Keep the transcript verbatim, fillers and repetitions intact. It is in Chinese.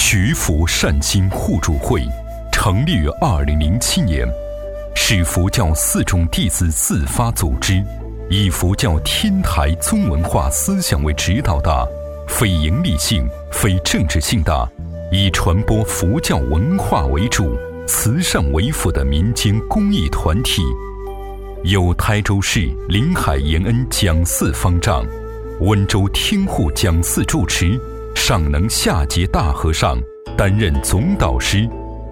学佛善心互助会成立于二零零七年，是佛教四众弟子自发组织，以佛教天台宗文化思想为指导的非营利性、非政治性的，以传播佛教文化为主、慈善为辅的民间公益团体。由台州市临海延恩讲寺方丈、温州天护讲寺住持上能下节大和尚担任总导师，